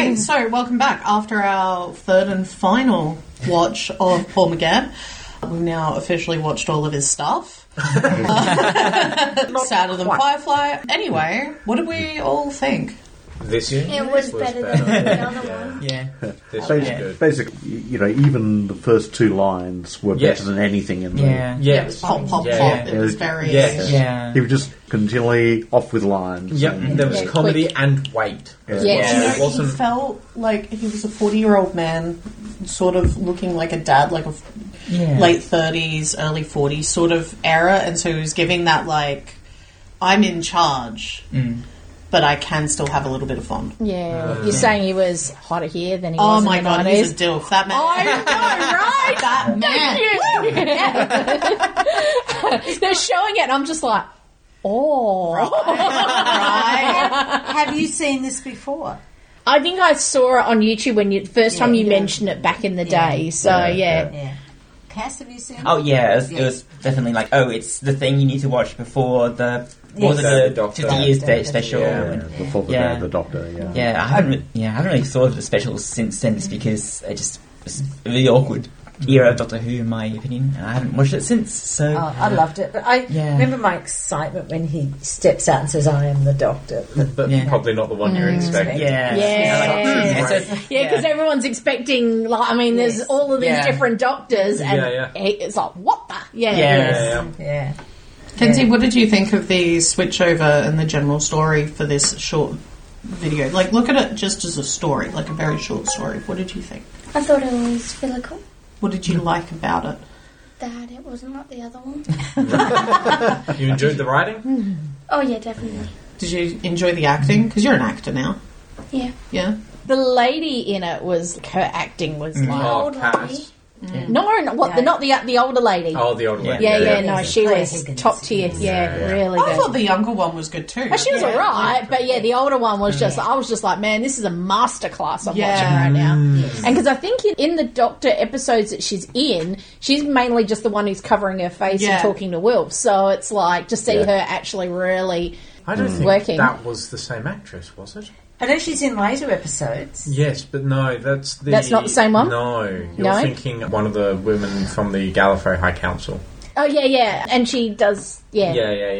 Okay, so welcome back. After our third and final watch of Paul McGann, we've now officially watched all of his stuff. Sadder than Firefly. Anyway, what did we all think? This It was better than the other one. Yeah. This was good. Basically, even the first two lines were better than anything in the... Yeah. It was pop, pop, pop. It was very... Yes. Yeah. He was just continually off with lines. Yep, and- there was comedy and weight. Yeah. It He wasn't... felt like he was a 40-year-old man, sort of looking like a dad, like a late 30s, early 40s sort of era, and so he was giving that, like, I'm in charge, but I can still have a little bit of fun. Yeah. You're saying he was hotter here than he Oh was my in the god, 90s? he's a dilf. That man. I know, right? That man. They're showing it, and I'm just like, oh. Right. Have you seen this before? I think I saw it on YouTube when the first time you mentioned it back in the day. So, Yeah. Cass, have you seen it? Oh yeah, it was definitely like, it's the thing you need to watch before the The Doctor. 50 years special. Yeah. Before the Doctor, Yeah, I haven't really thought of the special since then, just because it just was a really awkward era of Doctor Who, in my opinion, and I haven't watched it since. So I loved it. But I remember my excitement when he steps out and says, I am the Doctor. But probably not the one you're expecting. because everyone's expecting, like, I mean, there's all of these different Doctors, and it's like, what the? Yeah. Kenzie, what did you think of the switchover and the general story for this short video? Like, look at it just as a story, like a very short story. What did you think? I thought it was really cool. What did you like about it? That it wasn't like the other one. You enjoyed the writing? Oh yeah, definitely. Did you enjoy the acting? Because you're an actor now. Yeah. Yeah? The lady in it was, her acting was like... Old lady. Cass. No, not the older lady. Oh, the older lady. No, she was top tier. Really I good. thought the younger one was good too. Oh, she was alright, but the older one was just, I was just like, man, this is a masterclass I'm watching right now. And because I think in the Doctor episodes that she's in, she's mainly just the one who's covering her face and talking to Wilf. So it's like, to see her actually really I don't think working. that was the same actress, was it? I know she's in later episodes. Yes, but no, that's not the same one? No, you're thinking one of the women from the Gallifrey High Council. Oh, yeah, and she does, Yeah.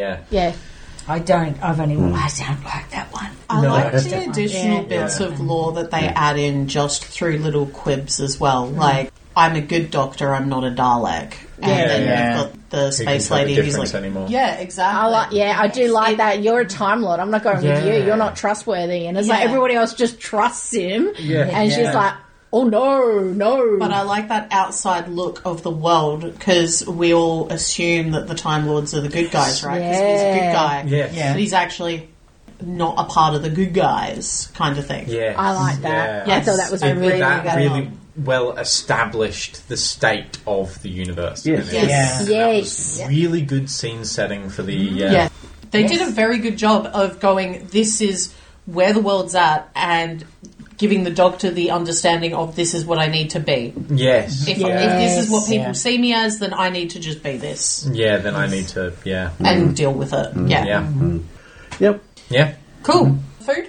I don't like that one. I like the additional bits of lore that they add in just through little quibs as well. Like, I'm a good Doctor, I'm not a Dalek. And then you've got the space lady who's like... Anymore. Yeah, exactly. I do like that. You're a Time Lord. I'm not going with you. You're not trustworthy. And it's like everybody else just trusts him. Yeah. And she's like, oh, no. But I like that outside look of the world because we all assume that the Time Lords are the good guys, right? Because he's a good guy. Yeah. But he's actually not a part of the good guys kind of thing. Yeah. I like that. Yes. I thought that was And really that good. really well established the state of the universe. Yes. And Yes. that was really good scene setting for the... They did a very good job of going, this is where the world's at, and giving the Doctor the understanding of this is what I need to be. Yes. If this is what people see me as, then I need to just be this. Yeah, then I need to, And deal with it. Yep. Yeah. Cool. Food?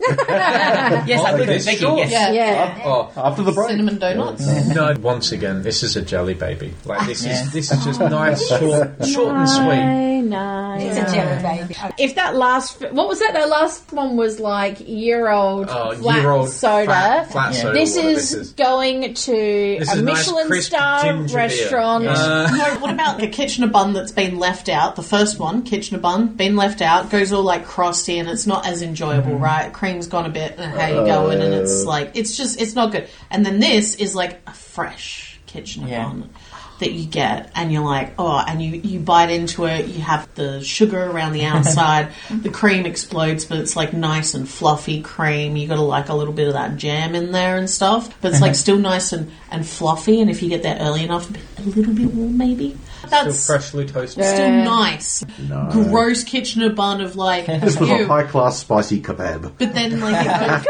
Yes, I think this short. Yeah. Oh, After the break. Cinnamon donuts. no, once again, this is a jelly baby. Like, this is just nice, short and sweet. Nice. It's a jelly baby. If that last... What was that? That last one was like year-old flat soda. Flat soda. This is going to This a is nice, Michelin crisp star ginger beer. restaurant. No, what about the Kitchener bun that's been left out? The first one, Kitchener bun, been left out, goes all like crusty and it's not as enjoyable, right? Cream's gone a bit, how you going, and it's like, it's not good. And then this is like a fresh Kitchener bun that you get, and you're like, and you bite into it, you have the sugar around the outside, the cream explodes, but it's like nice and fluffy cream. You got to like a little bit of that jam in there and stuff, but it's like still nice and fluffy, and if you get there early enough, a little bit warm maybe. That's still freshly toasted. still nice. No. Gross Kitchener bun of like, This was a ew. high-class spicy kebab. But then like,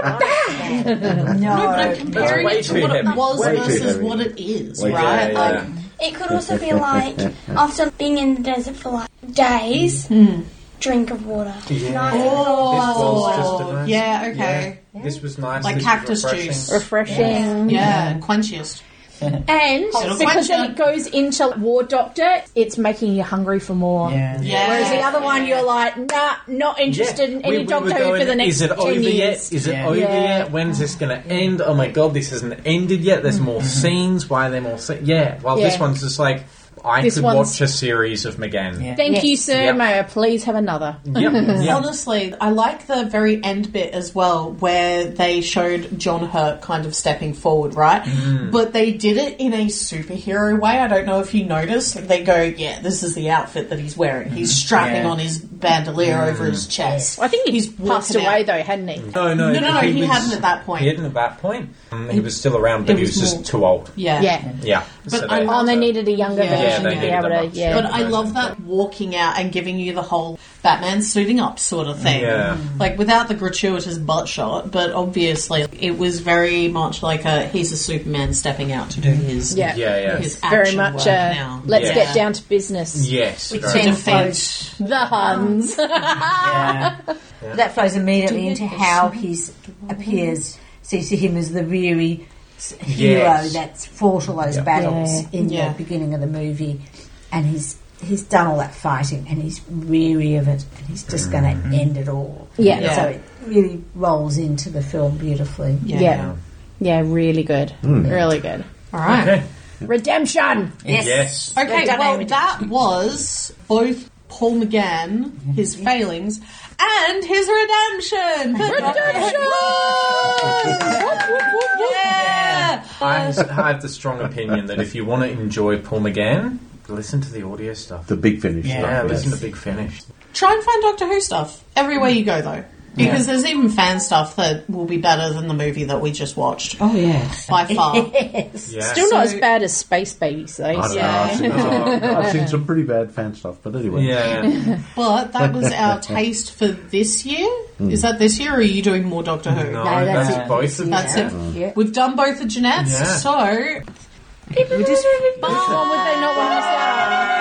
no, but I'm comparing Way it to too what it heavy. was Way too versus heavy. what it is, Way too right? heavy. Like, It could also be like after being in the desert for like days, drink of water. Yeah. Nice This was just a nice... yeah, okay. This was nice. Like this cactus was juice. Refreshing. Yeah, quenchiest. And It'll because quench then you. it goes into War Doctor, it's making you hungry for more. Yeah. Yeah. Whereas the other one, you're like, nah, not interested in any We Doctor were Who going, for the next is it 10 over years. yet? Is it Yeah. over Yeah. yet? When's this going to end? Oh my god, this hasn't ended yet. There's more scenes. Why are there more scenes? Yeah. Well, Yeah. this one's just like, I This could one's- watch a series of McGann. Yeah. Thank you, sir. Yep. May I please have another? Yep. Yep. Honestly, I like the very end bit as well, where they showed John Hurt kind of stepping forward, right? But they did it in a superhero way. I don't know if you noticed. They go, yeah, this is the outfit that he's wearing. He's strapping Yeah. on his bandolier over his chest. I think he's passed walking away, out. though, hadn't he? No, No, he hadn't at that point. He hadn't at that point. He was still around, but It he was was just more- too old. Yeah. Yeah. Yeah. But So I they Oh, had and they to- needed a younger Yeah. version they to be needed able a to. much Yeah. But I love that walking out and giving you the whole Batman suiting up sort of thing. Yeah. Like, without the gratuitous butt shot, but obviously it was very much like he's a Superman stepping out to do his, Yeah. Yeah. his Very action much work now. let's Yeah. get down to business. Yes. To very much. defeat. The Huns. Yeah. That flows immediately into how he appears. So you see him as the weary hero Yes. that's fought all those battles in Yeah. the beginning of the movie, and he's done all that fighting, and he's weary of it, and he's just going to end it all. Yeah. So it really rolls into the film beautifully. Yeah. Yeah, really good. Really good. All right. Okay. Redemption! Yes. Okay, We've done well, everything. that was both Paul McGann, his failings, and his redemption. Yeah. I have the strong opinion that if you want to enjoy Paul McGann, listen to the audio stuff. The Big Finish. Yeah, Yeah, stuff, listen yes. to Big Finish. Try and find Doctor Who stuff everywhere you go, though. Because there's even fan stuff that will be better than the movie that we just watched. Oh, yes. By far. Yes. Yeah. Still not So- as bad as Space Babies, though. I don't Yeah. know. I've seen some pretty bad fan stuff, but anyway. Yeah. But that was our taste for this year. Is that this year, or are you doing more Doctor Who? No, No, that's that's it. both of them. That's it. Yeah. We've done both the Jeanettes, Yeah. so We just Which one would they not want to miss out on?